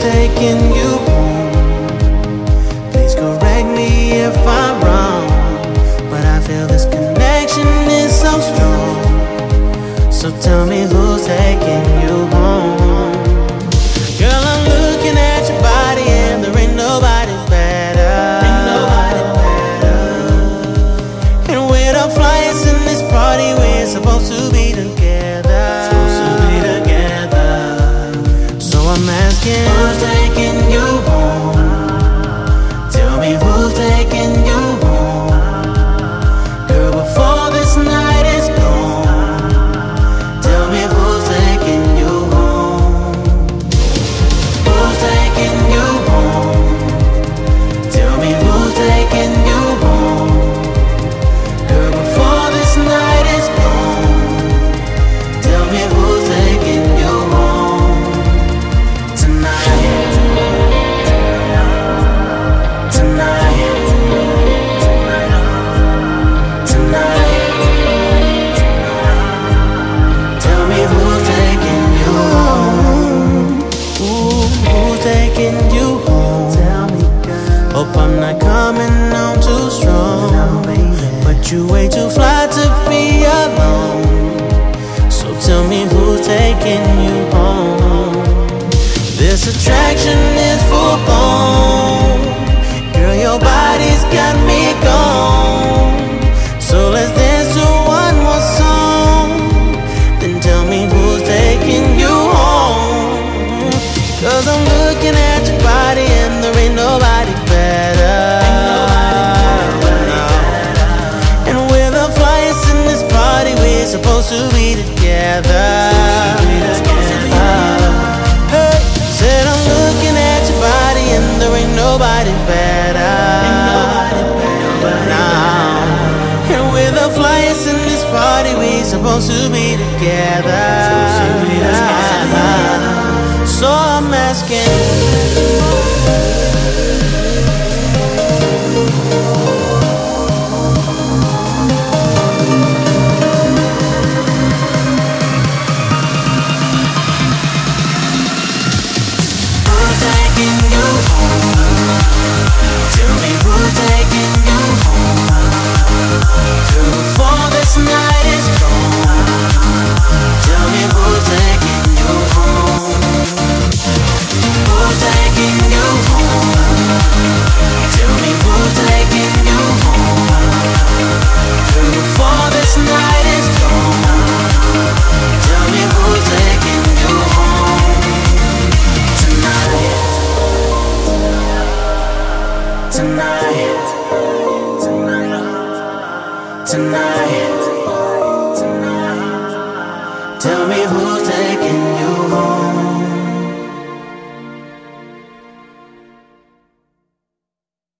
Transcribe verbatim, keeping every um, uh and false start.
taking you home? Please correct me if I'm wrong, but I feel this connection is so strong. So tell me who's taking you home? Girl, I'm looking at your body and there ain't nobody better. Ain't nobody better. And we're the flyers in this party, we're supposed to be together. Supposed to be together. So I'm asking, who's taking you home? Tell me who's taking you home? Girl, before this night is gone, tell me who's taking you home? Who's taking you home? Tell me who's taking you home? Girl, before this night is gone, tell me who's taking you home? Tonight, tonight, tonight. Tell me who's taking you home? Ooh, who's taking you home? Tell me, girl. Hope I'm not coming on too strong, but you way too fly to be alone. So tell me who's taking you home? This attraction is full blown. Girl, your body's got me gone. So let's dance to one more song. Then tell me who's taking you home? Cause I'm looking at your body and there ain't nobody better. And we're the flyers in this party, we're supposed to be together. Hey, said I'm looking at your body and there ain't nobody better. Nah. And we're the flyers in this party, we're supposed to be together. So I'm asking, who's taking you home? Tell me who's taking you home? Girl, before this night is gone, tell me who's taking you home? Who's taking you home? Tell me who's taking you home? Girl, before this night is gone, tell me who's taking you home? Tonight, tonight, tonight, tonight. Tell me who's taking you home?